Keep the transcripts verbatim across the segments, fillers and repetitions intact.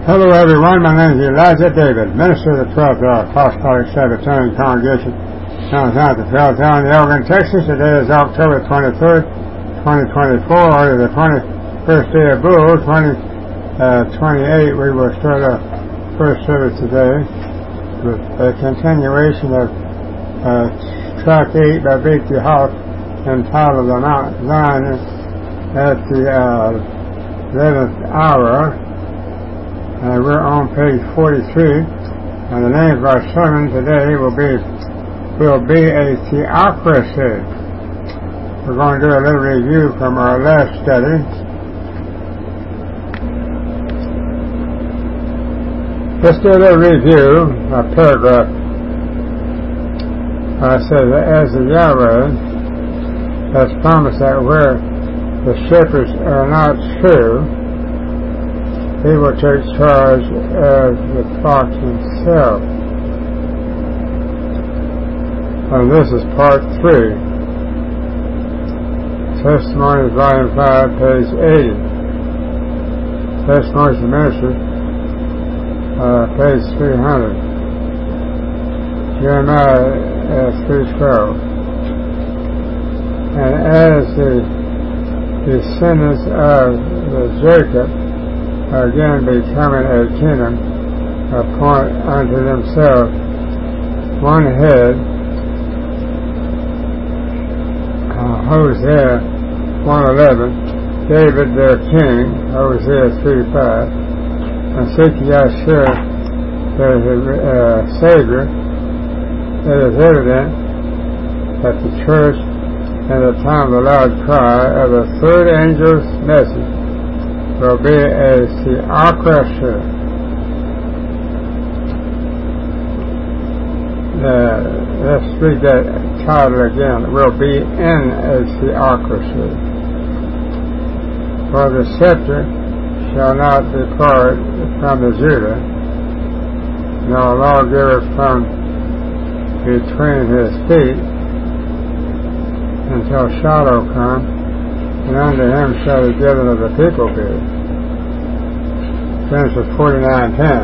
Hello everyone, my name is Elijah David, minister of the twelfth Hour Apostolic Sabbatarian Congregation, known as the twelfth Hour in Elgin, Texas. Today is October twenty-third, twenty twenty-four, or the twenty-first day of Bull, twenty twenty-eight. We will start our first service today with a continuation of uh, track eight by Beatty Hawk, entitled The Mount Zion at the uh, eleventh hour. Uh, we're on page forty-three, and the name of our sermon today will be will be a theocracy. We're going to do a little review from our last study. Let's do a little review, a paragraph. Uh, it says, as the Yahweh has promised that where the shepherds are not true, He will take charge of the flock himself. And this is part three. Testimonies, volume five, page eighty. Testimonies of Ministry, uh, page three hundred. Jeremiah uh, three twelve. And as the descendants of the Jacob again becoming a kingdom, appoint unto themselves one head. uh, Hosea one eleven, David their king, Hosea three five, and seek ye Yahshua their uh, Savior. It is evident that the church in the time of the loud cry of the third angel's message will be a theocracy. Uh, let's read that title again. Will be in a theocracy. For the scepter shall not depart from the Judah, nor lawgiver from between his feet, until Shiloh come, and unto him shall be given of the people be. Genesis forty-nine ten.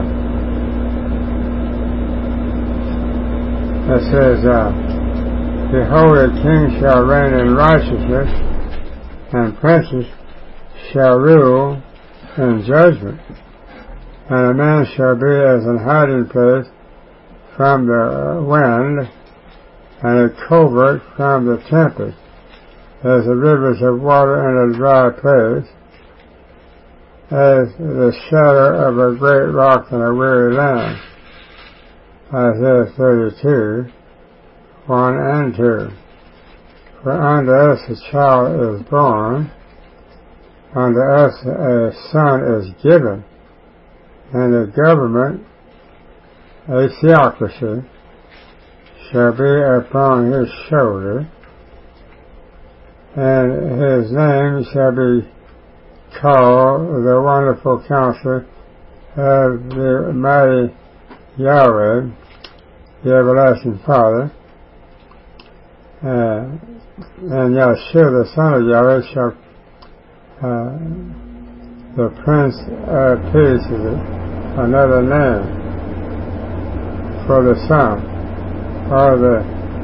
It says, uh, Behold, a king shall reign in righteousness, and princes shall rule in judgment. And a man shall be as an hiding place from the wind, and a covert from the tempest, as the rivers of water in a dry place, as the shadow of a great rock in a weary land. Isaiah thirty-two, one and two. For unto us a child is born, unto us a son is given, and the government, a theocracy, shall be upon his shoulder, and his name shall be called the Wonderful Counselor of the Mighty Yahweh, the Everlasting Father. Uh, and Yahshua, the Son of Yahweh, shall, uh, the Prince of Peace is another name for the Son, or the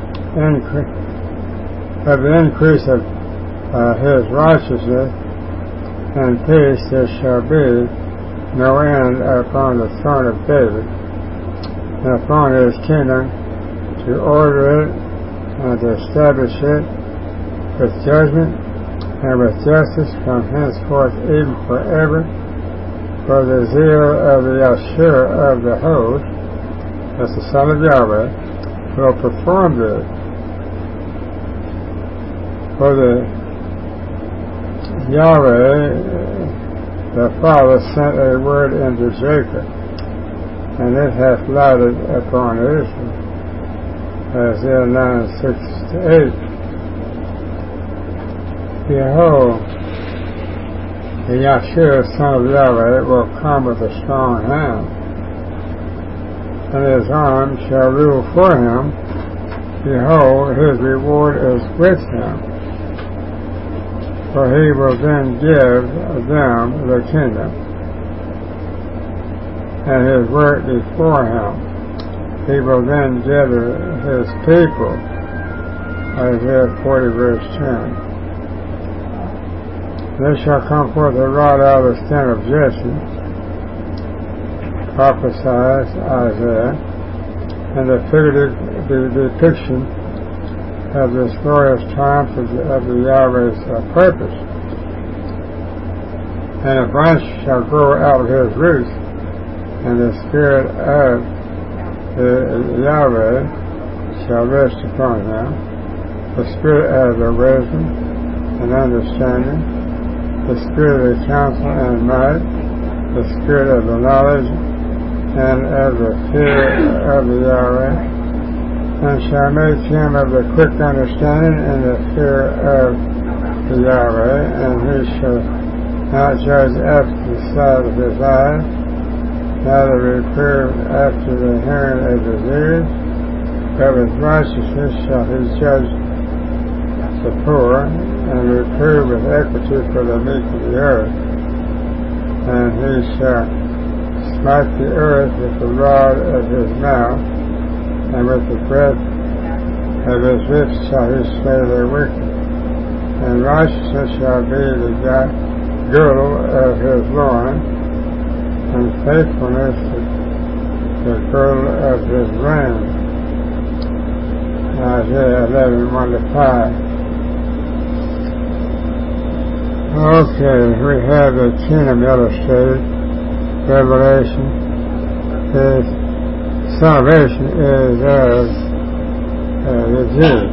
increase of the increase of Uh, his righteousness and peace, there shall be no end upon the throne of David, and upon his kingdom, to order it and to establish it with judgment and with justice from henceforth even forever. For the zeal of the Yahshua of the host, that's the Son of Yahweh, will perform this. For the Yahweh, the Father, sent a word into Jacob, and it hath lighted upon Israel. Isaiah nine six to eight. Behold, the Yahshua, Son of Yahweh, will come with a strong hand, and his arm shall rule for him. Behold, his reward is with him, for he will then give them the kingdom. and his work before him. He will then gather his people. Isaiah forty verse ten. There shall come forth a rod out of the stem of Jesse, prophesies Isaiah, and the figurative the depiction of this glorious triumph of the, of the Yahweh's uh, purpose. And a branch shall grow out of his roots, and the spirit of the Yahweh shall rest upon him, the spirit of the wisdom and understanding, the spirit of the counsel and might, the spirit of the knowledge and of the fear of the Yahweh, and shall make him of the quick understanding and the fear of the Yahweh, and he shall not judge after the sight of his eyes, neither reprove after the hearing of his ears, but with righteousness shall he judge the poor, and reprove with equity for the meek of the earth. And he shall smite the earth with the rod of his mouth, and with the breath of his lips shall he slay the wicked. And righteousness shall be the girdle of his loins, and faithfulness the girdle of his reins. Isaiah eleven, one to five. Okay, we have the kingdom illustrated. Revelation is salvation is of uh, the Jews.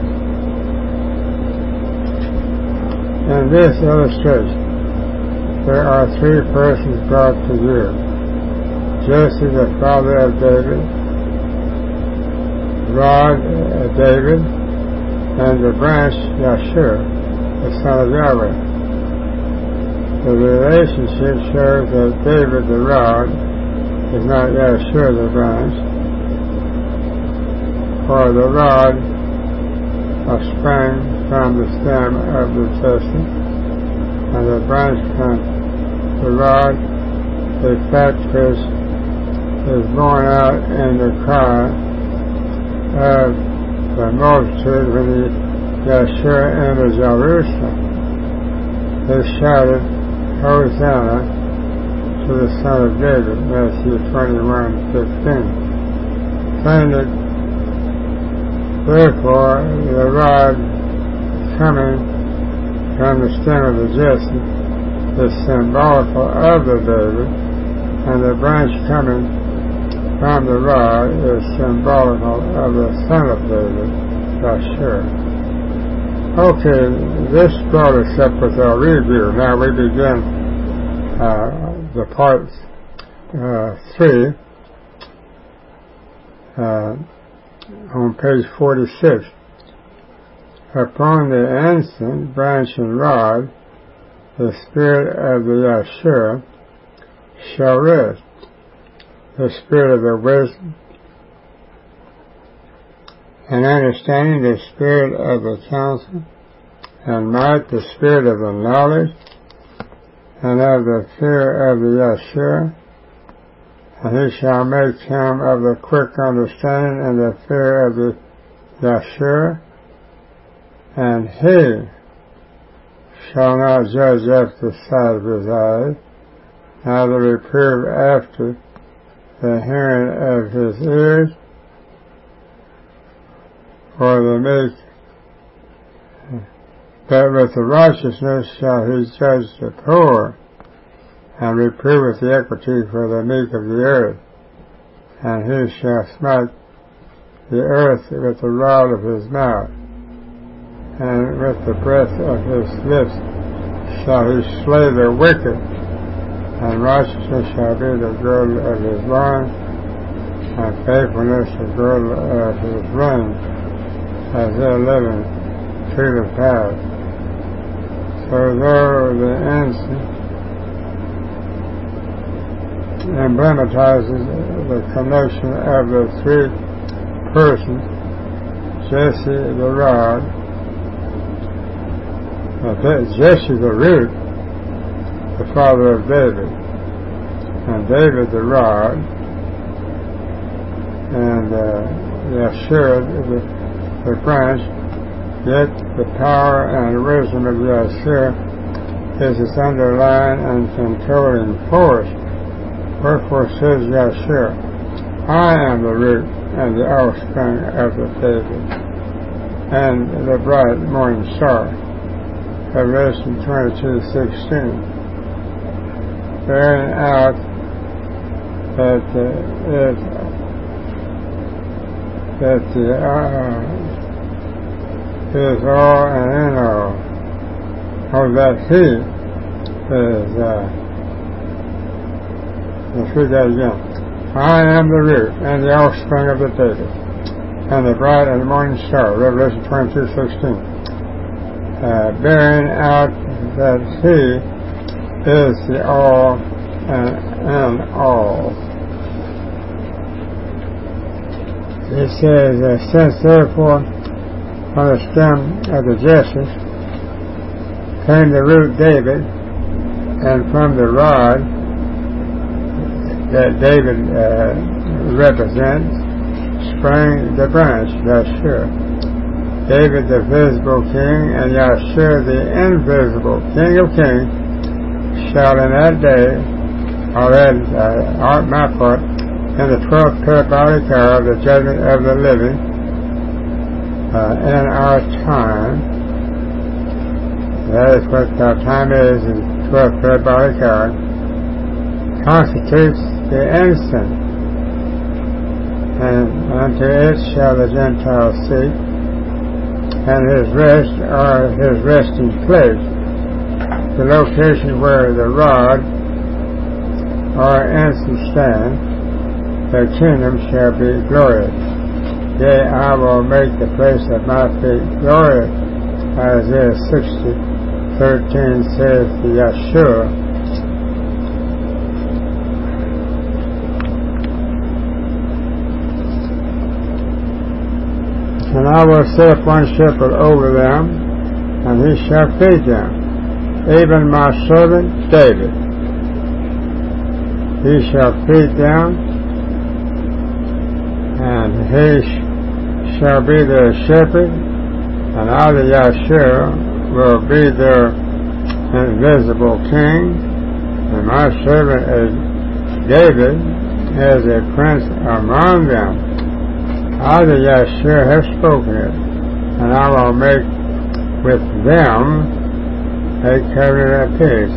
In this illustration, there are three persons brought to you: Jesse, the father of David, rod of David, and the branch Yahshua, the son of Yahweh. The relationship shows that David the rod is not Yahshua the branch, for the rod sprang from the stem of the Jesse, and the branch from the rod, the fact which is borne out in the cry of the multitude when the Yahshua entered Jerusalem. They shouted, Hosanna to the Son of David, Matthew twenty-one fifteen. Saying that, therefore, the rod coming from the stem of the Jesse is symbolical of the David, and the branch coming from the rod is symbolical of the Son of David, Yahshua. Okay, this brought us up with our review. Now we begin uh, the part uh, three uh, on page forty-six. Upon the instant, branch and rod, the spirit of the Yahshua shall rest, the spirit of the wisdom and understanding, the spirit of the counsel and might, the spirit of the knowledge and of the fear of the Yahshua, and he shall make him of the quick understanding and the fear of the Yahshua, and he shall not judge after the sight of his eyes, neither reprove after the hearing of his ears, for the meek, but with the righteousness shall he judge the poor, and reprove with the equity for the meek of the earth. And he shall smite the earth with the rod of his mouth, and with the breath of his lips shall he slay the wicked, and righteousness shall be the girdle of his loins, and faithfulness the girdle of his reins. Isaiah eleven, two to five. So though the instant emblematizes the connection of the three persons, Jesse the rod, uh, Jesse the root, the father of David, and David the rod, and uh, Yeshua, the, the branch, yet the power and wisdom of Yeshua is its underlying and controlling force. Wherefore says Yeshua, I am the root and the offspring of the David, and the bright morning star. Revelation twenty-two sixteen. Bearing out that uh, it, that the uh, is all and in all, or that He is. Uh, let's read that again. I am the root and the offspring of the David, and the bright and morning star. Revelation twenty-two sixteen. Uh, bearing out that He is the all and, and all. It says, uh, since therefore on the stem of the Jesse came the root David, and from the rod that David uh, represents sprang the branch, Yeshua. David the visible king, and Yeshua the invisible King of kings, shall in that day, or that uh, art my part, in the twelfth parabolic hour of the judgment of the living, uh, in our time, that is what our time is in twelfth parabolic hour, constitutes the instant, and unto it shall the Gentiles seek, and his rest or his resting place, the location where the rod or instant stand, their kingdom shall be glorious. Yea, I will make the place of my feet glorious. Isaiah sixty thirteen says to Yeshua. And I will set up one shepherd over them, and he shall feed them, even my servant David. He shall feed them, and he sh- shall be their shepherd, and I, the Yeshua, will be their invisible king, and my servant is David as a prince among them. I, the Yeshua, have spoken it, and I will make with them a covenant of peace.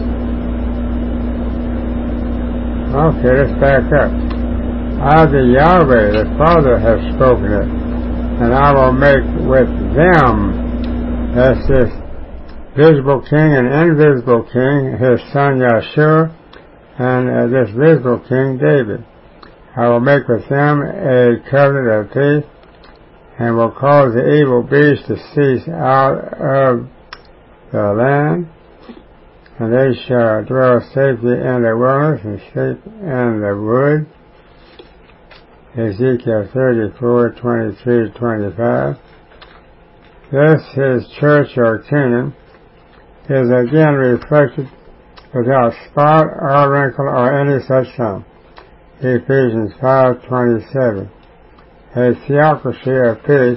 Okay, let's back up. I, the Yahweh, the Father, have spoken it, and I will make with them, that's this visible king and invisible king, his son Yeshua, and uh, this visible king David. I will make with them a covenant of peace, and will cause the evil beast to cease out of the land, and they shall dwell safely in the wilderness and sleep in the wood. Ezekiel thirty-four twenty-three to twenty-five. Thus his church or kingdom is again reflected without spot or wrinkle or any such thing. Ephesians five twenty-seven. A theocracy of peace,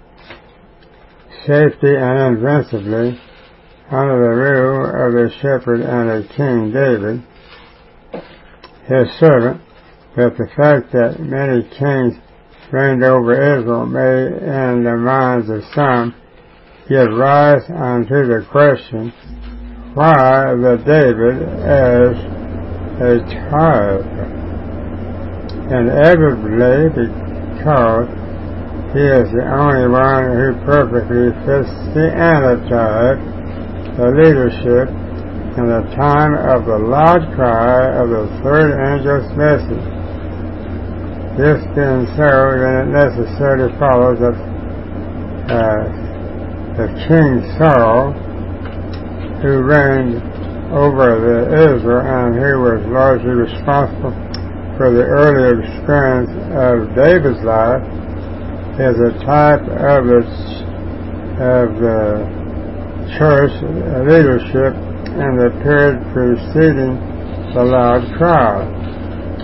safety, and invincibly under the rule of the shepherd and the king David, his servant, but the fact that many kings reigned over Israel may, in the minds of some, give rise unto the question, why the David as a tribe? Inevitably, because he is the only one who perfectly fits the antitype, the leadership, in the time of the loud cry of the third angel's message. This being so, then it necessarily follows that uh, the King Saul, who reigned over the Israel and who was largely responsible for the early experience of David's life, is a type of the, of the church leadership in the period preceding the loud cry.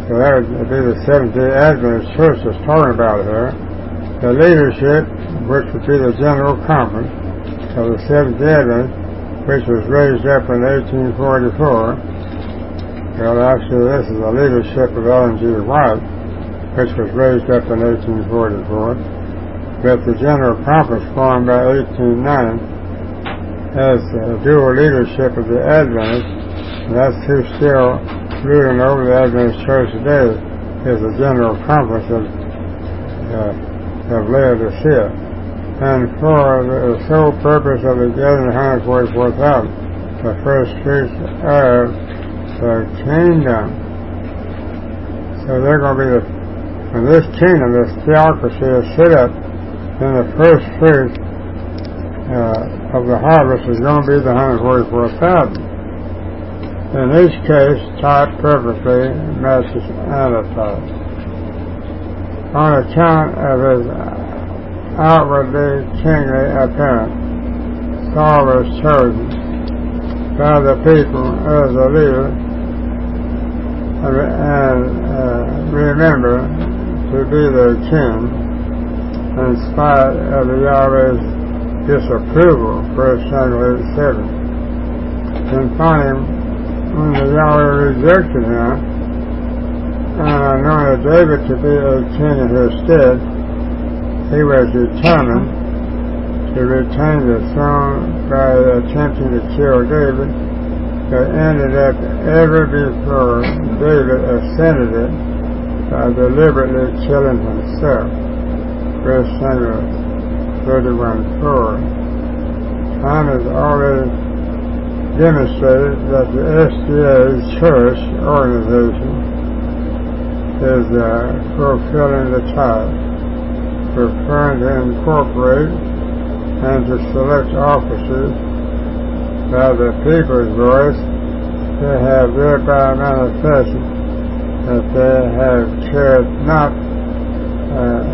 So that would be the Seventh-day Adventist Church that's talking about here. The leadership, which would be the General Conference of the Seventh-day Adventists, which was raised up in eighteen forty-four. Well, actually, this is the leadership of Ellen G. White, which was raised up in eighteen forty-four. But the General Conference formed by eighteen ninety as the dual leadership of the Adventists. That's who's still ruling over the Adventist Church today, is the General Conference of, uh, of Laodicea. And for the sole purpose of the gathering one hundred forty-four thousand, the first fruits of the kingdom. So they're going to be the, when this kingdom, this theocracy is set up, then the first fruit uh, of the harvest is going to be the one hundred forty-four thousand. In each case, type perfectly matches antitype. On account of his outwardly kingly appearance, Saul was chosen by the people as a leader, and uh, remember to be their king in spite of the Yahweh's disapproval. First Samuel eight seven. And finally, when the Yahweh rejected him and anointed David to be a king in his stead, he was determined to retain the throne by attempting to kill David, but ended up ever before David ascended it by deliberately killing himself. First Samuel thirty-one four. Time has already demonstrated that the S D A church organization is uh, fulfilling the task, preferring to incorporate and to select officers by the people's voice. They have thereby manifested that they have cared not uh,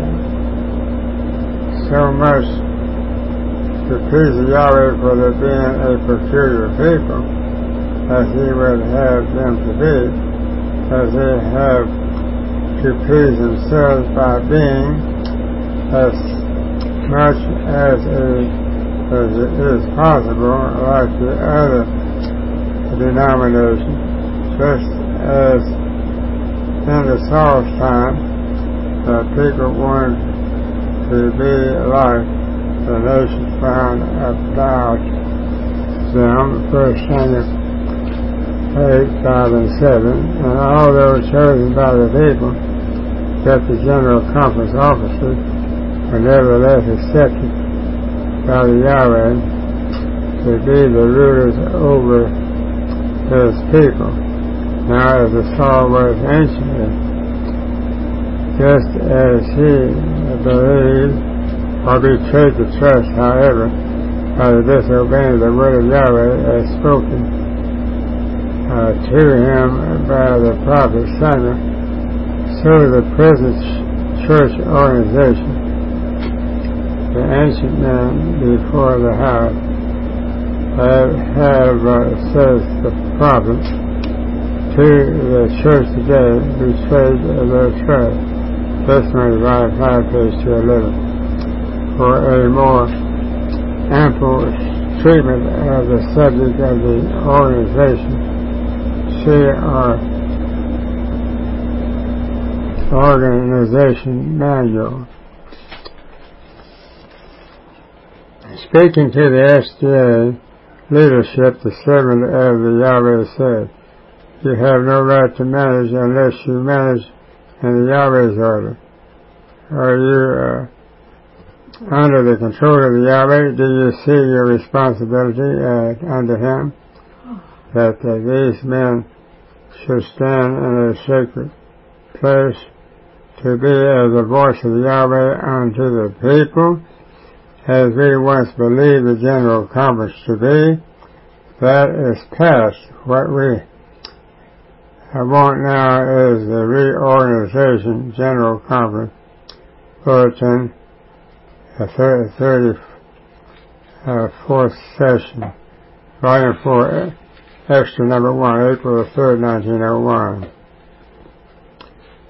so much to please the Yahweh for their being a peculiar people as he would have them to be, as they have to please themselves by being as much as, a, as it is possible like the other denominations, just as in the Saul's time the people wanted to be like the nation found about them. First Samuel eight, five, and seven. And all those chosen by the people, that the General Conference officers, were nevertheless accepted by the Yahweh to be the rulers over his people. Now, as the Saul was anciently, just as he believed or betrayed the trust, however, by the disobeying the word of Yahweh as spoken uh, to him by the prophet Samuel, so the present church organization, the ancient men before the house, have, have uh, says the prophet, to the church today betrayed their trust. Testimony, volume five, page two eleven. For a more ample treatment of the subject of the organization, see our organization manual. Speaking to the S D A leadership, the servant of the Yahweh said, "You have no right to manage unless you manage in the Yahweh's order. Are you uh, under the control of the Yahweh? Do you see your responsibility uh, under Him? That uh, these men should stand in a sacred place to be as the voice of the Yahweh unto the people, as we once believed the General Conference to be. That is past. What we I want now is the reorganization General Conference Bulletin, the thirty-fourth session, Volume four, Extra Number one, April the third, nineteen oh one.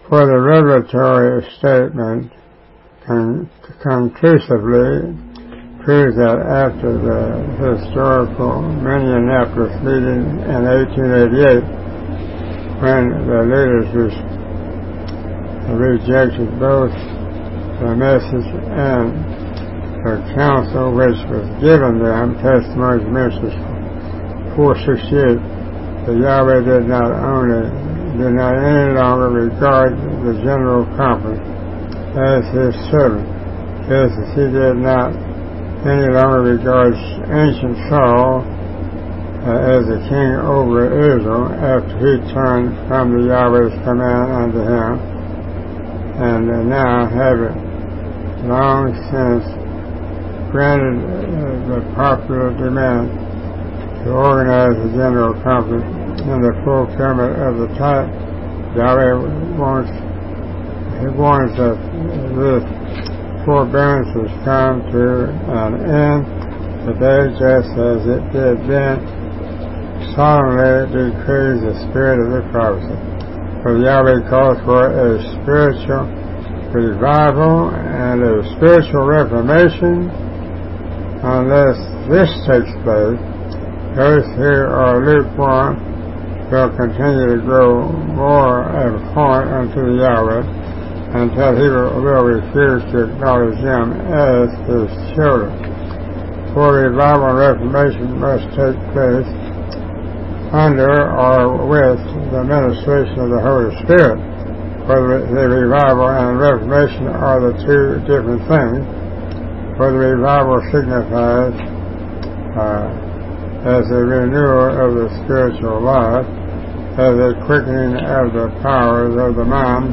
For the revelatory statement con- conclusively proves that after the historical Minneapolis meeting in eighteen eighty-eight, when the leaders re- rejected both the message and the counsel which was given them, Testimony of Genesis four sixty-eight, that Yahweh did not only did not any longer regard the General Conference as his servant, just as he did not any longer regard ancient Saul uh, as a king over Israel after he turned from the Yahweh's command unto him, and uh, now having long since granted uh, the popular demand to organize the General Conference in the fulfillment of the type, Yahweh wants, he warns that this forbearance has come to an end today, just as it did then, solemnly decrees the spirit of the prophecy. For Yahweh calls for a spiritual revival and a spiritual reformation. Unless this takes place, those who are lukewarm will continue to grow more abhorrent unto the Yahweh until he will, will refuse to acknowledge them as his children. For revival and reformation must take place under or with the ministration of the Holy Spirit. For the, the revival and reformation are the two different things. For the revival signifies uh, as a renewal of the spiritual life, as a quickening of the powers of the mind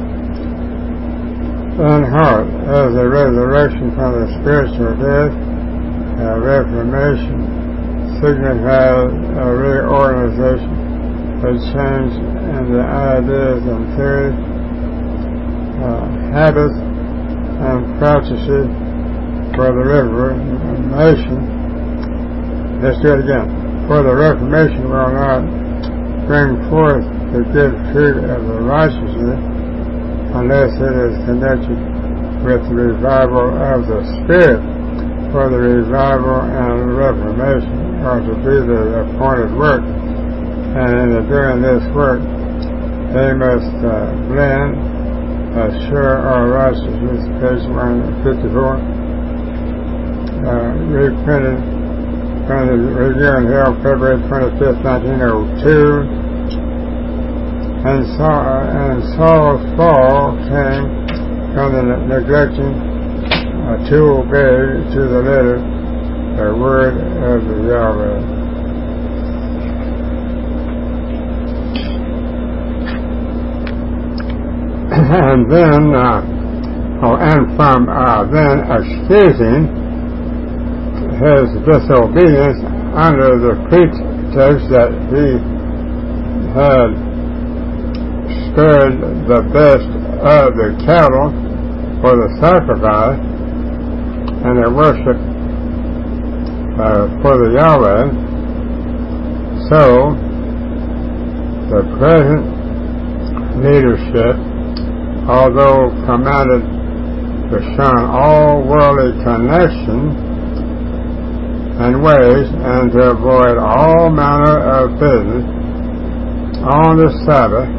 and heart, as a resurrection from the spiritual death. A reformation signifies a reorganization, a change in the ideas and theories, uh, habits, and practices. For the Reformation, let's do it again. For the Reformation will not bring forth the good fruit of the righteousness unless it is connected with the revival of the Spirit. For the revival and Reformation are to do the appointed work, and in the doing this work, they must uh, blend, assure our righteousness, page one fifty-four. Uh, reprinted from the Review in Hell, February twenty-fifth, nineteen oh two. And, Saul, and Saul's fall came from the neglecting uh, to obey to the letter the word of the Yahweh. And then, uh, oh, and from uh, then excusing his disobedience under the pretext that he had spared the best of the cattle for the sacrifice and their worship uh, for the Yahweh. So the present leadership, although commanded to shun all worldly connection and ways, and to avoid all manner of business on the Sabbath,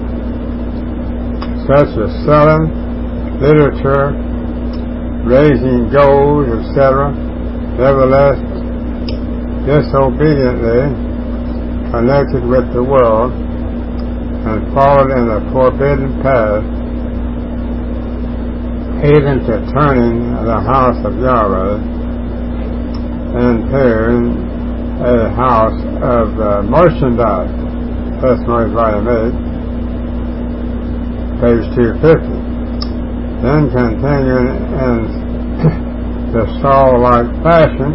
such as selling, literature, raising gold, et cetera, nevertheless, disobediently connected with the world and followed in the forbidden path, even to turning the house of Yahweh into a house of uh, merchandise. Testimony Volume eight, page two fifty. Then continuing in the Saul-like fashion,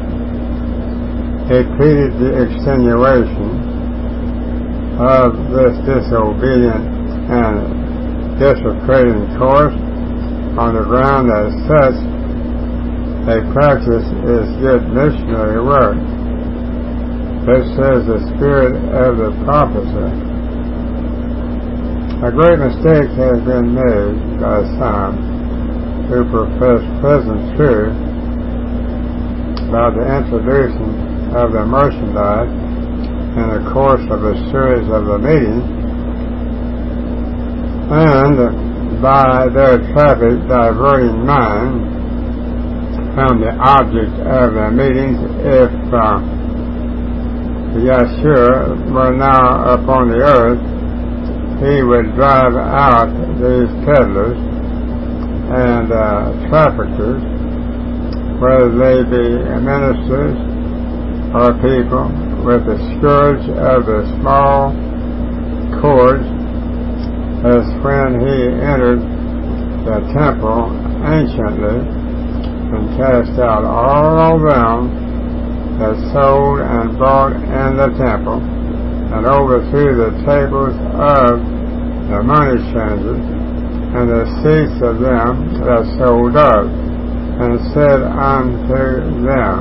he pleaded the extenuation of this disobedient and desecrating course on the ground that such a practice is good missionary work. This says the spirit of the prophecy A great mistake has been made by some who profess present truth by the introduction of the merchandise in the course of a series of the meetings, and by their traffic diverting mind from the object of the meetings. If uh, Yeshua were now upon the earth, he would drive out these peddlers and uh, traffickers, whether they be ministers or people, with the scourge of the small cords, as when he entered the temple anciently and cast out all of them that sold and bought in the temple, and overthrew the tables of the money changers and the seats of them that sold doves, and said unto them,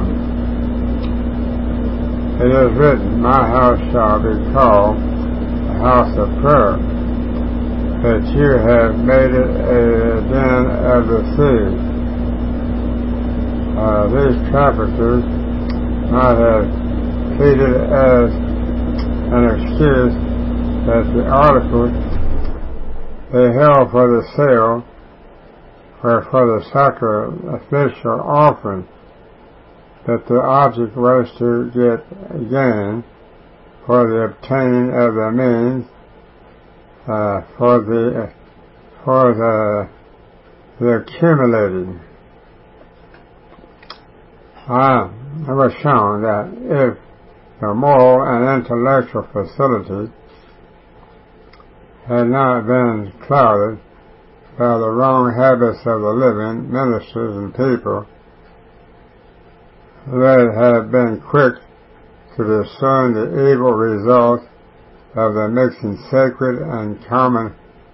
It is written, My house shall be called a house of prayer, but you have made it a den of the thieves. Uh, these traffickers might have treated as an excuse that the articles they held for the sale were for the sacrificial offering, that the object was to get gain for the obtaining of the means uh, for the for the the accumulating. Uh, it was shown that if the moral and intellectual facilities had not been clouded by the wrong habits of the living, ministers and people, they had been quick to discern the evil results of the mixing sacred and common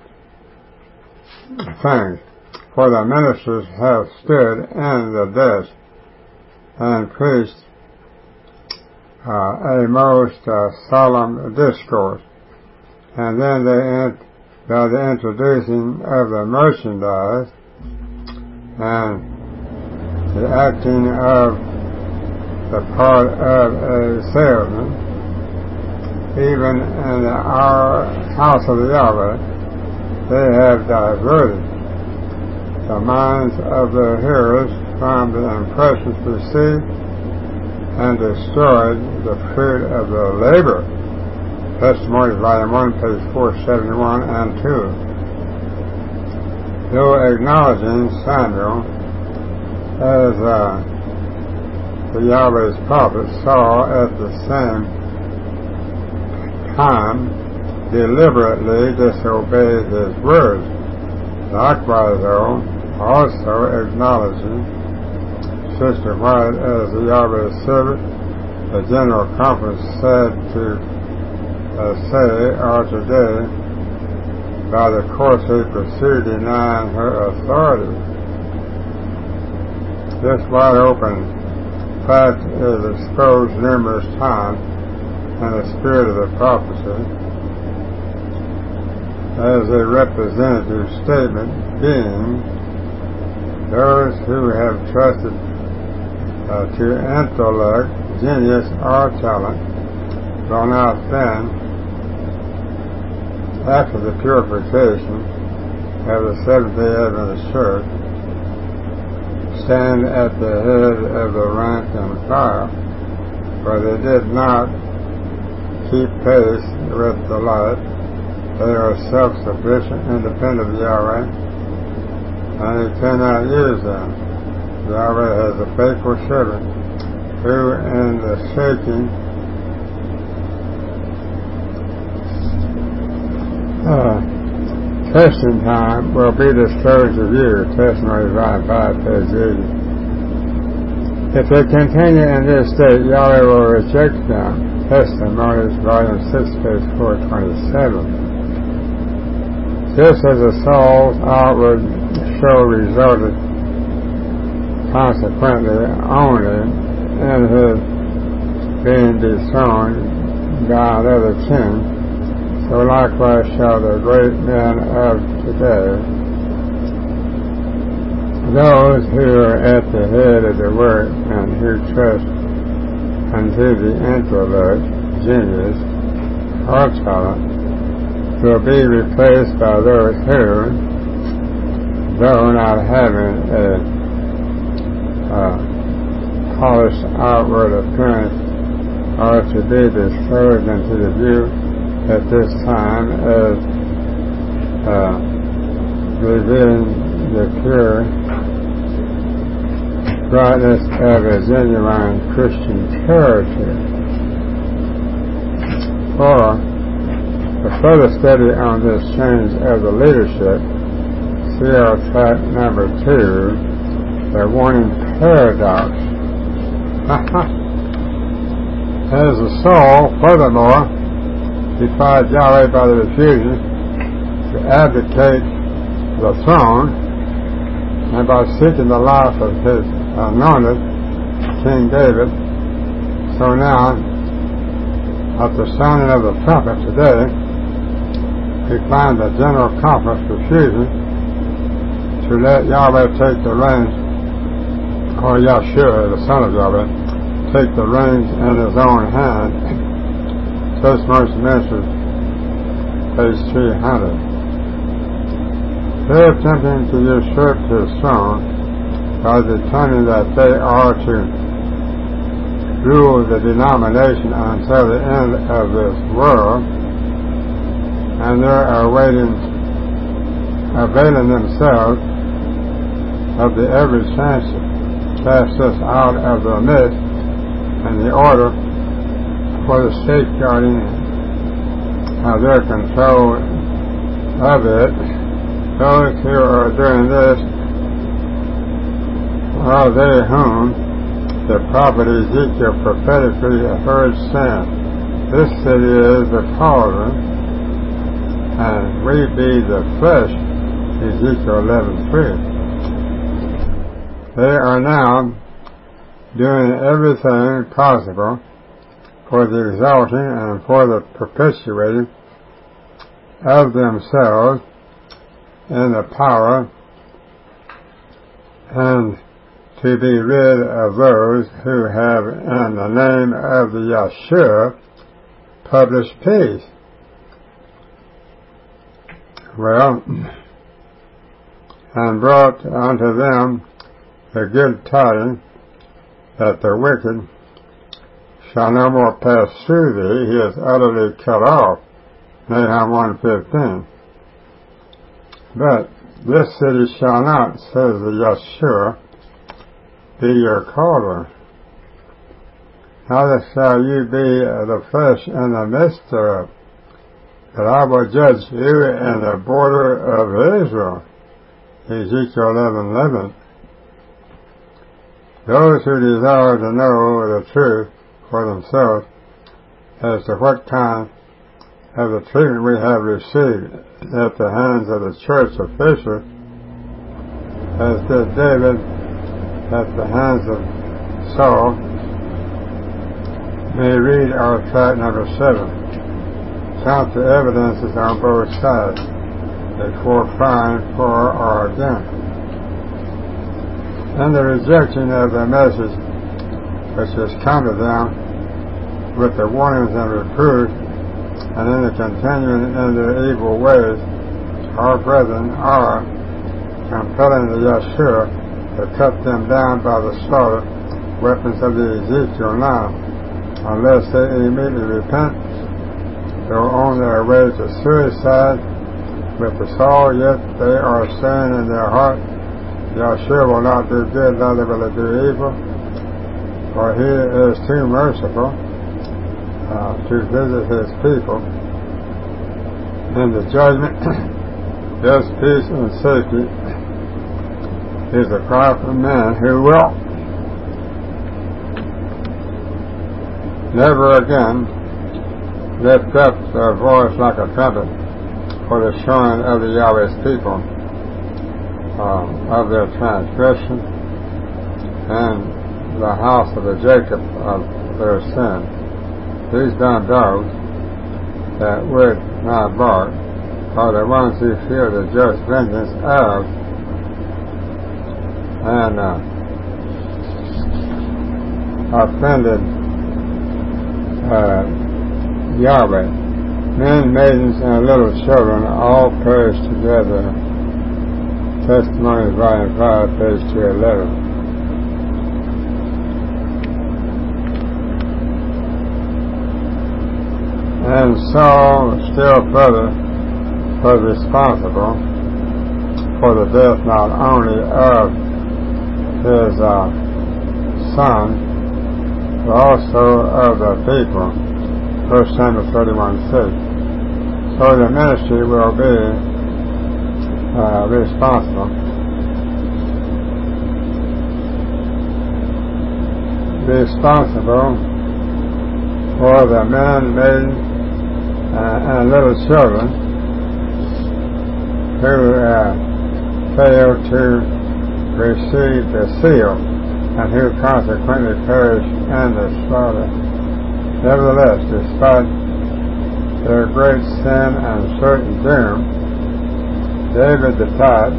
things. For the ministers have stood in the desk and preached uh, a most uh, solemn discourse, and then they ent- by the introducing of the merchandise and the acting of the part of a salesman, even in the our house of the Yahweh, they have diverted the minds of the hearers from the impressions received and destroyed the fruit of the labor. Testimonies, Volume one, page four seventy-one and two. Though acknowledging Samuel as uh, the Yahweh's prophet, Saul at the same time deliberately disobeyed his words. Likewise, though, also acknowledging Sister White as the Yahweh's servant, the General Conference said to uh, say, or today, by the course he pursued, denying her authority. This wide open fact is exposed numerous times in the spirit of the prophecy as a representative statement, being those who have trusted uh, to intellect, genius, or talent will not then, after the purification of the Seventh-day Adventist Church, stand at the head of the rank and file, for they did not keep pace with the light. They are self-sufficient, independent of Yahweh, and he cannot use them. Yahweh has a faithful servant who, in the shaking uh, testing time, will be disclosed of you. Testimony Volume five, page eighty. If they continue in this state, Yahweh will reject them. Testimonies, Volume six, page four twenty-seven. Just as the soul's outward show resulted consequently only in his being dethroned by another king, so likewise shall the great men of today, those who are at the head of the work and who trust unto the intellect, genius, or talent, will be replaced by those who, though not having a uh, polished outward appearance, are to be disclosed unto the view at this time as uh, revealing the pure brightness of a genuine Christian character. For a further study on this change of the leadership, see our track number two, the warning paradox. As the soul, furthermore, defied Yahweh by the refusal to abdicate the throne, and by seeking the life of his anointed, King David, so now, at the sounding of the trumpet today, we find the General Conference refusing to let Yahweh take the reins, or Yahshua, the Son of Yahweh, take the reins in his own hand. Church Mercy Ministries, page three hundred. They are attempting to usurp his throne by determining that they are to rule the denomination until the end of this world, and they are waiting, availing themselves of the every chance to cast us out of their midst and the order for the safeguarding of their control of it. Those who are doing this are they whom the prophet Ezekiel prophetically heard saying, "This city is the cauldron, and we be the flesh," Ezekiel eleven three. They are now doing everything possible for the exalting and for the perpetuating of themselves in the power and to be rid of those who have in the name of the Yahshua published peace. Well, and brought unto them the good tidings that the wicked shall no more pass through thee, he is utterly cut off. Nahum one fifteen. But this city shall not, says the Yahshua, be your cauldron. Neither shall you be the flesh in the midst thereof, but I will judge you in the border of Israel. Ezekiel eleven eleven. Those who desire to know the truth for themselves as to what kind of the treatment we have received at the hands of the church officials, as did David at the hands of Saul, may read our tract number seven. Count the evidences on both sides before firing for or against. And the rejection of the message which has come to them with the warnings and reproofs, and in the continuing in their evil ways, our brethren are compelling the Yahshua to cut them down by the slaughter weapons of the Ezekiel nine, unless they immediately repent, go on their way to suicide with the soul, yet they are saying in their heart, Yahshua will not do good, neither will he do evil, for he is too merciful uh, to visit his people. In the judgment, yes, peace and safety is a cry from men who will never again lift up their voice like a trumpet for the showing of the Yahweh's people uh, of their transgression, and the house of the Jacob of their sin. These dumb dogs, that would not bark, are the ones who feel the just vengeance of and uh, offended uh, Yahweh. Men, maidens, and little children all perish together. Testimonies, Volume five, page two eleven. And Saul still further was responsible for the death not only of his uh, son, but also of the people. First Samuel thirty-one six. So the ministry will be uh, responsible. Responsible for the men, maidens, uh, and little children who uh, failed to receive the seal and who consequently perished in the slaughter. Nevertheless, despite their great sin and certain doom, David the type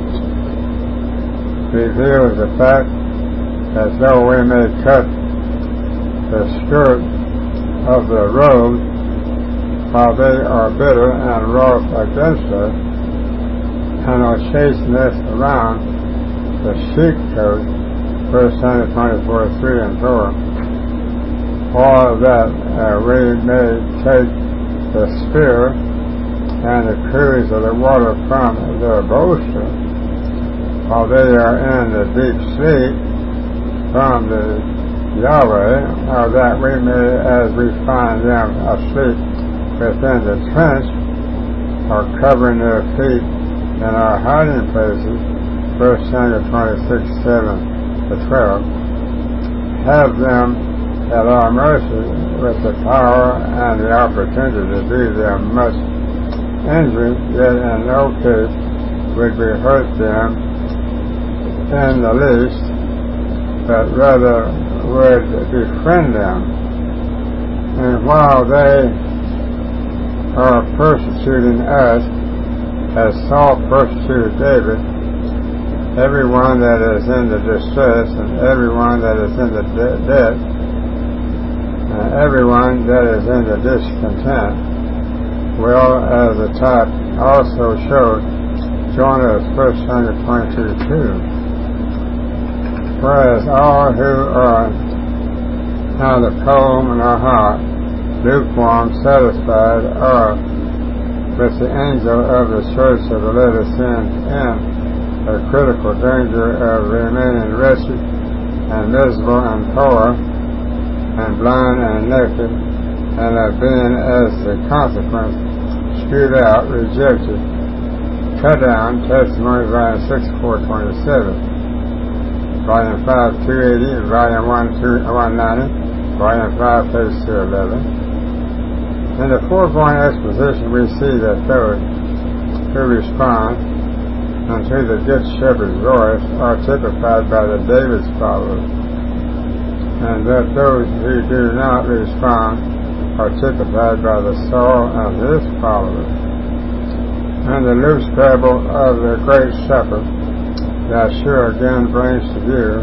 reveals the fact as though we may cut the skirt of the robe while they are bitter and wroth against us, and are chasing us around the sheepcote, First Samuel twenty-four, three and four, or that uh, we may take the spear and the cruse of the water from their bolster, while they are in the deep sleep from the Yahweh, or that we may, as we find them asleep within the trench, or covering their feet in our hiding places, First Samuel twenty-six, seven to twelve, have them at our mercy with the power and the opportunity to do them much injury, yet in no case would we hurt them in the least, but rather would befriend them. And while they are persecuting us, as Saul persecuted David, everyone that is in the distress and everyone that is in the de- debt and everyone that is in the discontent will, as the type also showed, join us, First Samuel twenty-two two. Whereas all who are neither cold nor hot, lukewarm, satisfied, are with the angel of the church of the Laodiceans in a critical danger of remaining wretched and miserable and poor and blind and naked, and of being, as the consequence, spewed out, rejected, cut down. Testimony, Volume six, four twenty-seven, Volume five, two eighty, Volume one, one ninety, Volume five, page two eleven. In the foregoing exposition, we see that those who respond unto the Good Shepherd's voice are typified by the David's followers, and that those who do not respond are typified by the Saul and his followers. And the loose parable of the great shepherd that sure again brings to view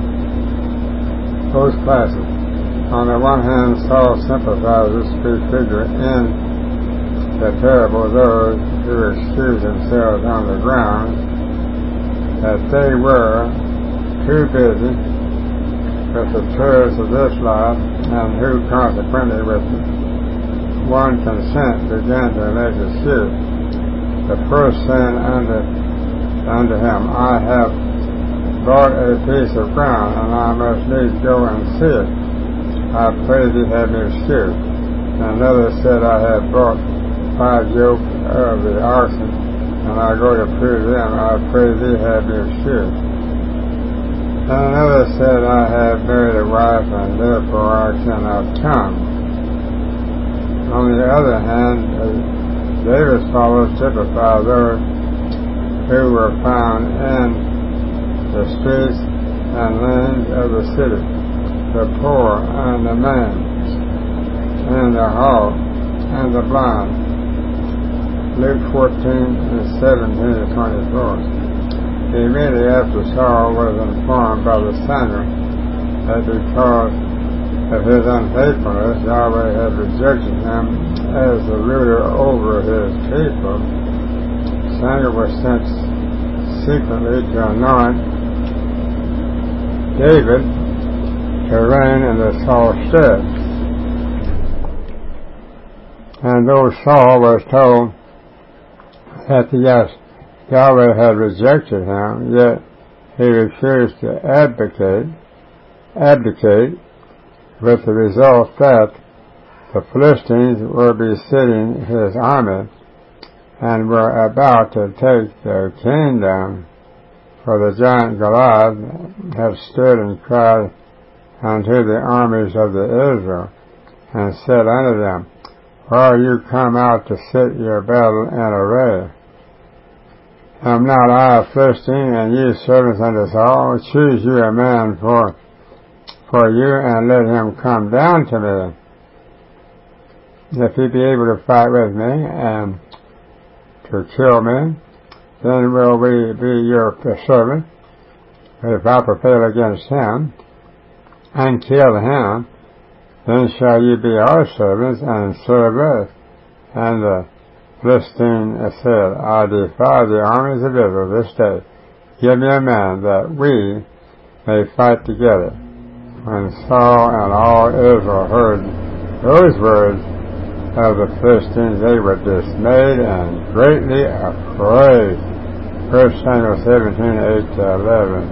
both classes. On the one hand, Saul sympathizes to figure in the parable those who excuse themselves on the ground that they were too busy with the cares of this life, and who consequently with one consent began to make excuse. The first saying unto, unto him, I have bought a piece of ground, and I must needs go and see it. I pray thee have me excused. And another said, I have bought five yoke of the oxen, and I go to prove them. I pray thee have me excused. And another said, I have married a wife, and therefore I cannot come. On the other hand, David's followers typify those who were found in the streets and lanes of the city, the poor and the maimed, and the halt and the blind, Luke fourteen, seventeen to twenty-four. Immediately after Saul was informed by the Samuel that because of his unfaithfulness, Yahweh had rejected him as the ruler over his people, Samuel was sent secretly to anoint David to reign in the Saul's stead. And though Saul was told that yes, Yahweh had rejected him, yet he refused to abdicate, abdicate, with the result that the Philistines were besieging his army and were about to take their kingdom, for the giant Goliath had stood and cried unto the armies of the Israel, and said unto them, Why are you come out to sit your battle in array? Am not I a Philistine, and ye servants unto Saul? Choose you a man for for you, and let him come down to me. If he be able to fight with me and to kill me, then will we be your servant. But if I prevail against him and kill him, then shall ye be our servants and serve us. And the Philistine said, I defy the armies of Israel this day. Give me a man that we may fight together. When Saul and all Israel heard those words of the Philistines, they were dismayed and greatly afraid. First Samuel seventeen, eight to eleven.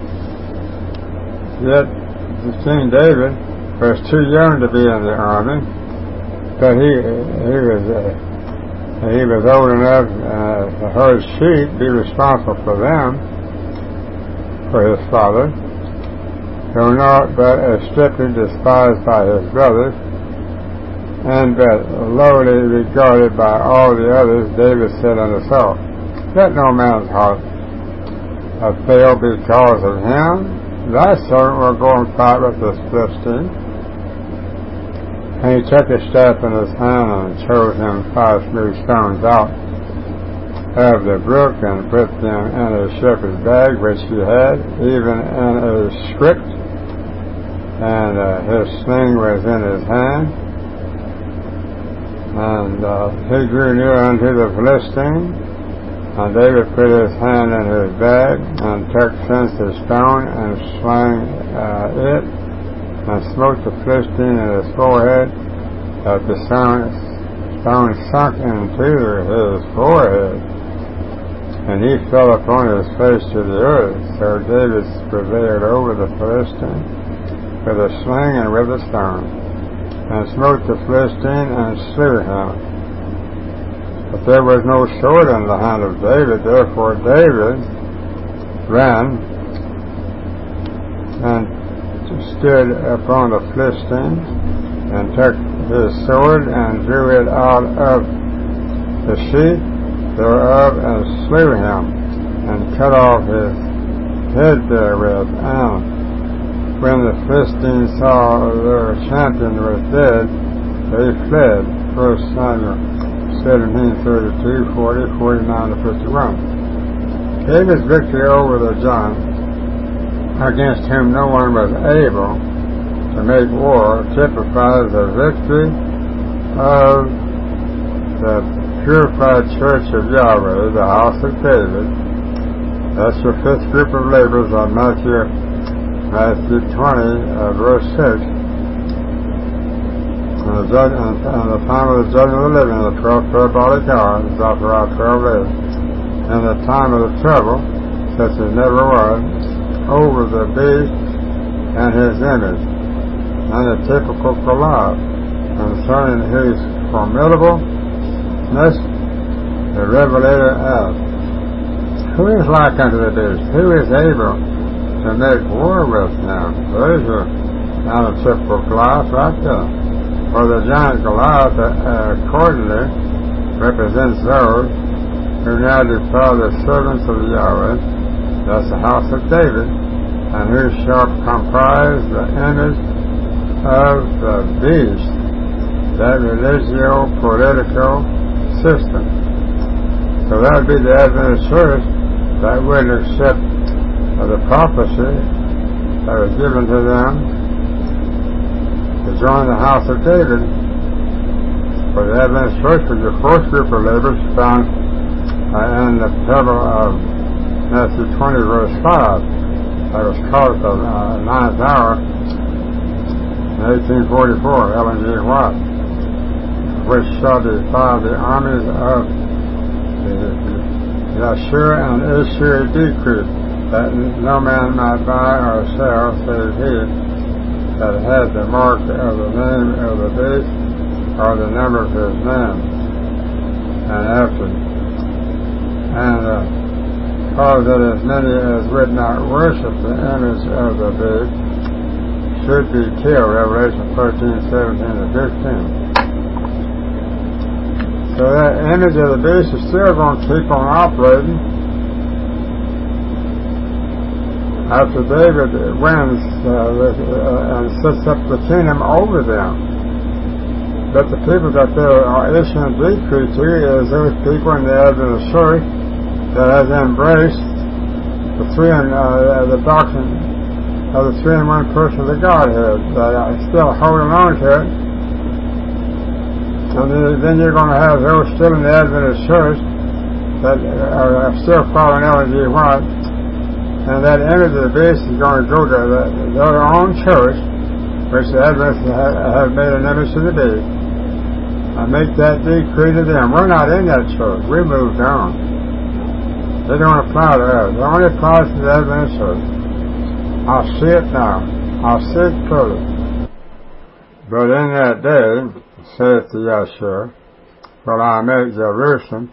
Yet King David was too young to be in the army, but he he was uh, he was old enough uh, to herd sheep, be responsible for them, for his father, though not but as strictly despised by his brothers, and but lowly regarded by all the others. David said unto Saul, Let no man's heart fail because of him. Thy servant will go and fight with this Philistine. And he took his staff in his hand and chose him five smooth stones out of the brook, and put them in a shepherd's bag which he had, even in a scrip, and uh, his sling was in his hand. And uh, he drew near unto the Philistine, and David put his hand in his bag, and took thence the stone, and slang uh, it, and smote the Philistine in his forehead, that the stone, stone sunk into his forehead, and he fell upon his face to the earth. So David prevailed over the Philistine with a sling and with a stone, and smote the Philistine and slew him. But there was no sword in the hand of David. Therefore David ran and stood upon the Philistine, and took his sword and drew it out of the sheath thereof, and slew him, and cut off his head therewith. And when the Philistines saw their champion was dead, they fled. First Samuel seventeen, thirty-two, forty, forty-nine to fifty-one. David's victory over the giant, against whom no one was able to make war, typifies the victory of the purified church of Yahweh, the house of David. That's your fifth group of labors on Matthew, Matthew twenty, uh, verse six. And the, judge, and, and the time of the judgment of the living, the twelfth parabolic hour, Zechariah twelve eight. And the time of the trouble, such as never was, over the beast and his image, and the typical Goliath, concerning whose formidableness the Revelator asked, Who is like unto the beast? Who is able to make war with him? There's your typical Goliath right there. For the giant Goliath uh, accordingly represents those who now defy the servants of Yahweh, that's the house of David, and who shall comprise the image of the beast, that religio-political system. So that would be the Adventist church that wouldn't accept uh, the prophecy that was given to them to join the house of David. For the Adventist church was the first group of believers found uh, in the parable of Matthew twenty, verse five. That was called the uh, ninth hour in eighteen forty-four, Ellen G. White, which shall defy the armies of Yeshua and issue a decree that no man might buy or sell save he that had the mark of the name of the beast or the number of his name. And after, and uh, cause that as many as would not worship the image of the beast should be killed. Revelation thirteen, seventeen to fifteen. So that image of the beast is still going to keep on operating after David wins uh, uh, and sets up the kingdom over them. But the people that they're issuing a decree to is those people in the Adventist church that has embraced the three and uh, the doctrine of the three and one person of the Godhead. They are still holding on to it. And then you're going to have those still in the Adventist church that are still following Ellen G. White, and that image of the beast is going to go to the, their own church, which the Adventists have, have made an image of the beast, and make that decree to them. We're not in that church. We moved on. They don't apply to us. It only applies to the Adventist church. I'll see it now. I'll see it clearly. But in that day, saith the Yeshua, will I make Jerusalem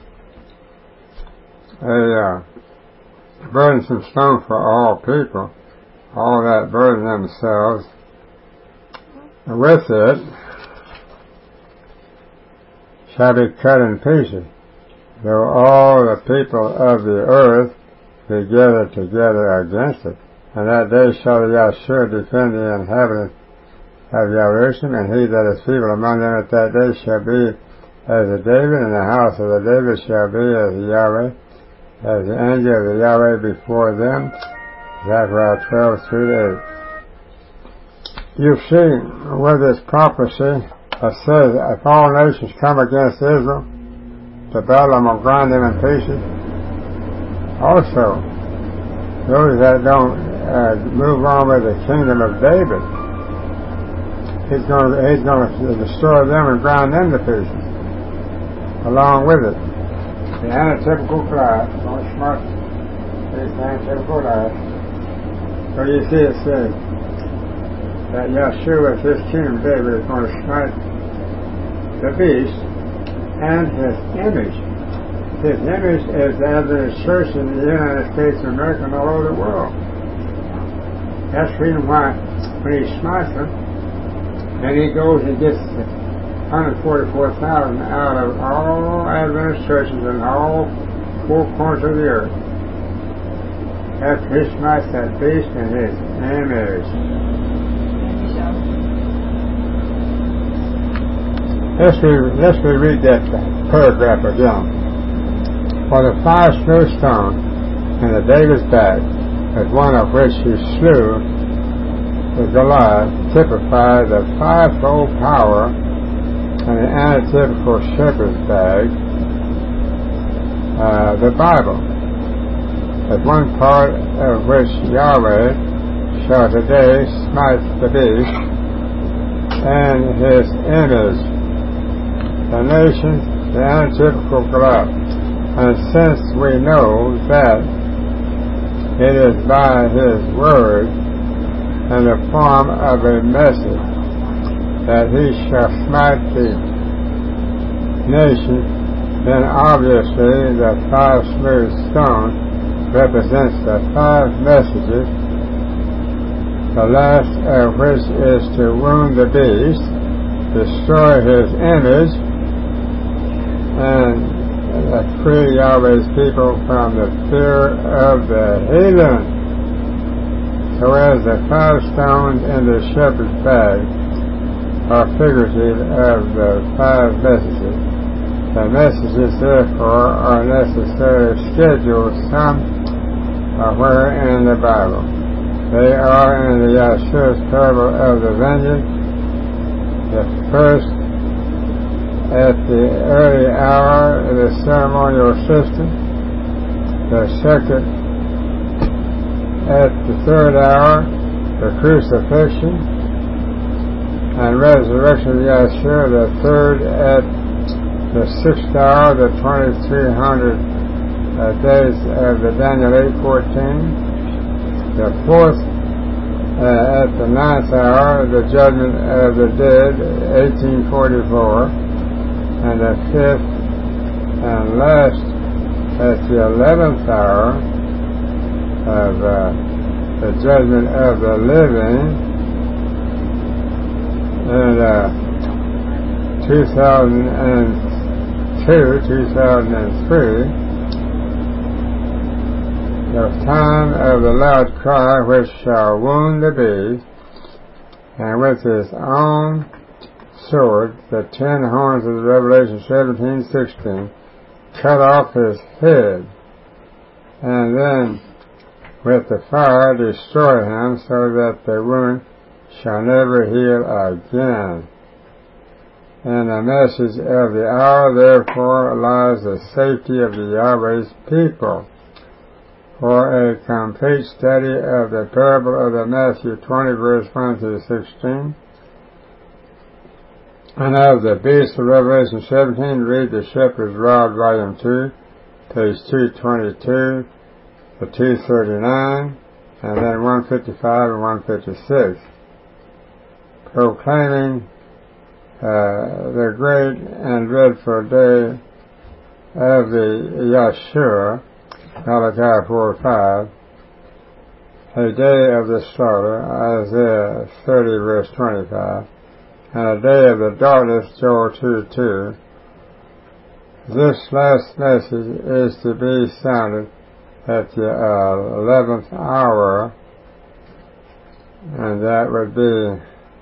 a uh, burdensome stone for all people, all that burden themselves with it shall be cut in pieces, though all the people of the earth be gathered together against it. And that day shall the Yeshua defend the inhabitants of Jerusalem, and he that is feeble among them at that day shall be as a David, and the house of the David shall be as Yahweh, as the angel of the Yahweh before them. Zechariah twelve, three to eight. You see where this prophecy that says if all nations come against Israel to battle, I'm going to grind them in pieces. Also, those that don't uh, move on with the kingdom of David, He's going, to, he's going to destroy them and grind them to pieces, along with it. The antitypical class, don't smart, the antitypical class. So you see it says that Yeshua, his kingdom, David, is going to smite the beast and his image. His image is the Adventist church in the United States of America and all over the world. That's the reason why when he smites them, and he goes and gets one hundred forty-four thousand out of all Adventist churches in all four corners of the earth. After he smites that beast and his image. Let's, re- let's reread that paragraph again. For the five smooth stones in the David's back, as one of which he slew the Goliath, typify the fivefold power and the antitypical shepherd's bag, uh, the Bible, as one part of which Yahweh shall today smite the beast and his image, the nation, the antitypical Goliath. And since we know that it is by his word in the form of a message that he shall smite the nation, then obviously the five smooth stones represents the five messages, the last of which is to wound the beast, destroy his image, and free Yahweh's people from the fear of the heathen. So as the five stones in the shepherd's bag are figurative of the five messages The messages, therefore, are necessarily scheduled somewhere in the Bible. They are in the Yeshua's parable of the vineyard, the first at the early hour of the ceremonial system, the second at the third hour, the crucifixion and resurrection of Yeshua, the third at the sixth hour, the twenty-three hundred uh, days of the Daniel eight fourteen, the fourth uh, at the ninth hour, the judgment of the dead, eighteen forty-four, and the fifth and last at the eleventh hour of uh, the judgment of the living in uh, two thousand two, two thousand three, the time of the loud cry which shall wound the beast, and with his own sword, the ten horns of the Revelation seventeen sixteen, cut off his head, and then with the fire destroy him, so that the wound shall never heal again. In the message of the hour, therefore, lies the safety of the Yahweh's people. For a complete study of the parable of the Matthew twenty, verse one through sixteen, and of the beast of Revelation seventeen, read the Shepherd's Rod, Volume two, page two twenty-two to two thirty-nine, and then one fifty-five and one fifty-six. Proclaiming uh, the great and dreadful day of the Yeshua, Malachi four five, a day of the slaughter, Isaiah thirty, verse twenty-five, and a day of the darkness, Joel two two. This last message is to be sounded at the uh, eleventh hour, and that would be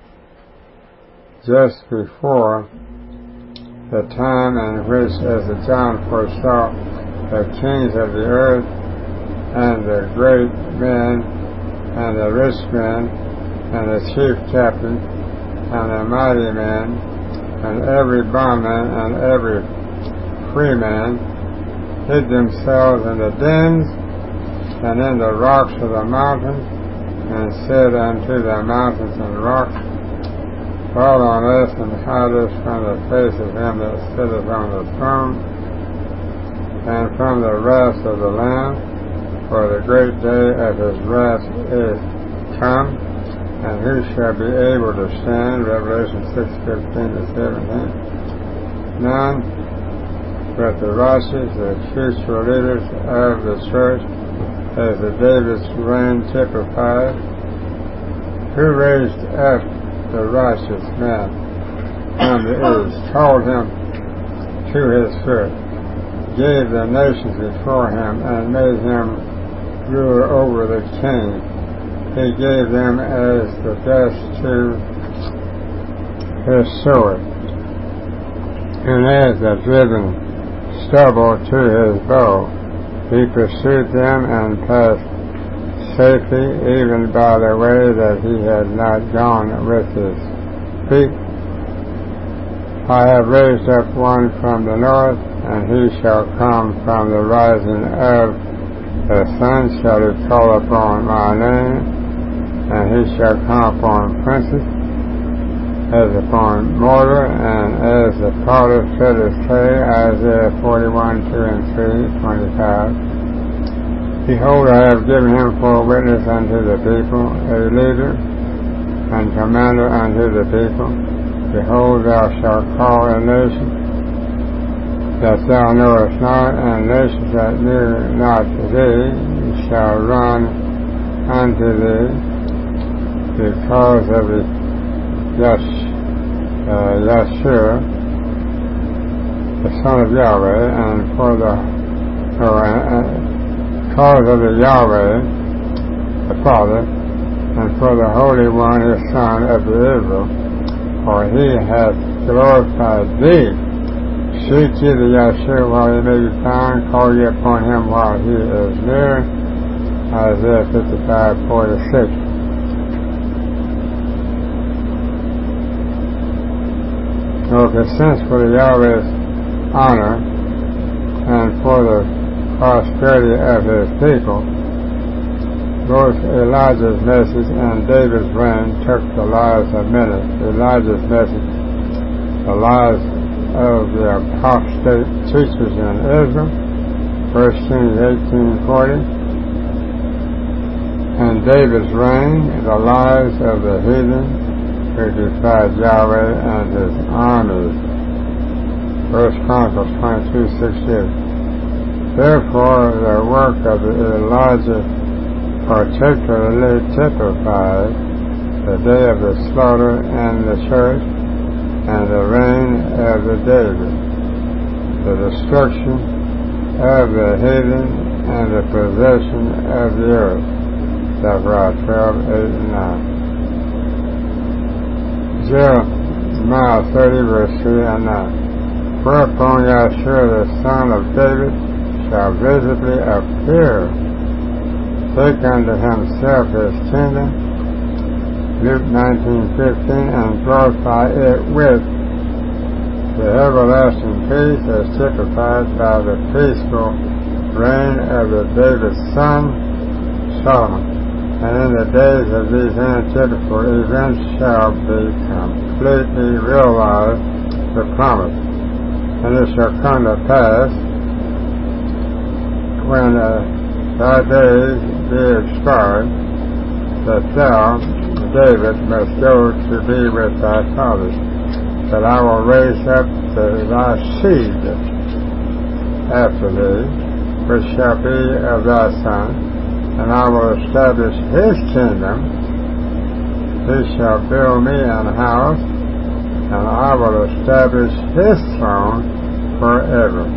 just before the time in which, as John foresaw, the kings of the earth and the great men and the rich men and the chief captain and the mighty men and every bondman and every free man hid themselves in the dens and in the rocks of the mountains, and said unto the mountains and rocks, fall on us and hide us from the face of him that sitteth on the throne, and from the wrath of the Lamb, for the great day of his wrath is come, and who shall be able to stand? Revelation six fifteen to seventeen. None but the righteous, the future leaders of the church, as the David's reign typified, who raised up the righteous man from the east, called him to his foot, gave the nations before him, and made him ruler over the king. He gave them as the dust to his sword, and as the driven stubble to his bow. He pursued them and passed safely, even by the way that he had not gone with his feet. I have raised up one from the north, and he shall come from the rising of the sun. Shall he call upon my name, and he shall come upon princes, as upon mortar, and as the potter setteth clay. Isaiah forty-one, two and three, twenty-five. Behold, I have given him for a witness unto the people, a leader and commander unto the people. Behold, thou shalt call a nation that thou knowest not, and nations that knew not thee shall run unto thee, because of the Yesh, uh, Yeshua, the Son of Yahweh, and for the oh, uh, cause of the Yahweh, the Father, and for the Holy One, his Son of Israel, for he hath glorified thee, Seek ye the Yahshua while he may be found, call ye upon him while he is near. Isaiah fifty-five forty-six. Okay, since for the Yahweh's honor and for the prosperity of his people, both Elijah's message and David's reign took the lives of many. Elijah's message, the lives of the apostate teachers in Israel, First Kings eighteen forty, and David's reign, the lives of the heathen who defied Yahweh and his armies, First Chronicles twenty-two sixty-eight. Therefore, the work of Elijah particularly typified the day of the slaughter in the church and the reign of the David, the destruction of the heathen and the possession of the earth. Zechariah twelve eight and nine. Jeremiah thirty verse three and nine. Whereupon Yahshua the son of David shall visibly appear, take unto himself his kingdom, Luke nineteen fifteen, and glorify it with the everlasting peace as typified by the peaceful reign of the David's son, Solomon. And in the days of these antithetical events shall be completely realized the promise. And it shall come to pass when uh, thy days be expired, that thou, David, must go to be with thy fathers. But I will raise up to thy seed after thee, which shall be of thy son, and I will establish his kingdom. He shall build me an house, and I will establish his throne forever.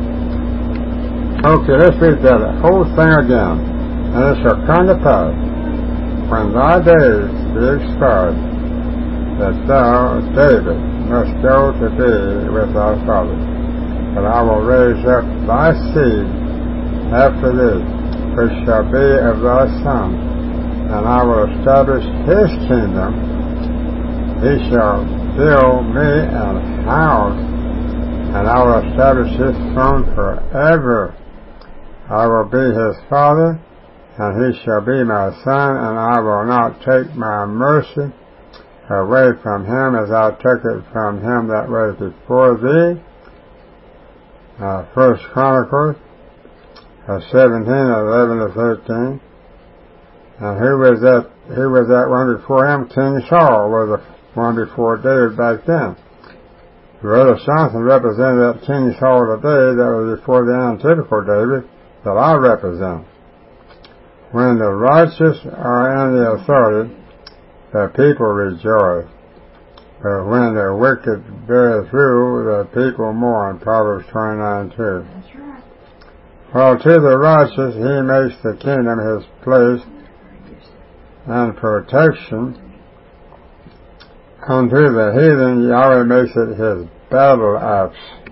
Okay, let's read that whole thing again. And it shall come to pass, when thy days be expired, that thou, David, must go to be with thy fathers. But I will raise up thy seed after thee, which shall be of thy son, and I will establish his kingdom. He shall build me an house, and I will establish his throne forever. I will be his father, and he shall be my son, and I will not take my mercy away from him as I took it from him that was before thee. Uh, First Chronicles Uh, seventeen, eleven to thirteen. And who was that, who was that one before him? King Saul was the one before David back then. Brother Johnson represented that King Saul today that was before the antithetical David that I represent. When the righteous are in the authority, the people rejoice. But when the wicked beareth rule, the people mourn. Proverbs twenty-nine two. That's right. Well, to the righteous he makes the kingdom his place and protection. Unto the heathen Yahweh makes it his battle axe.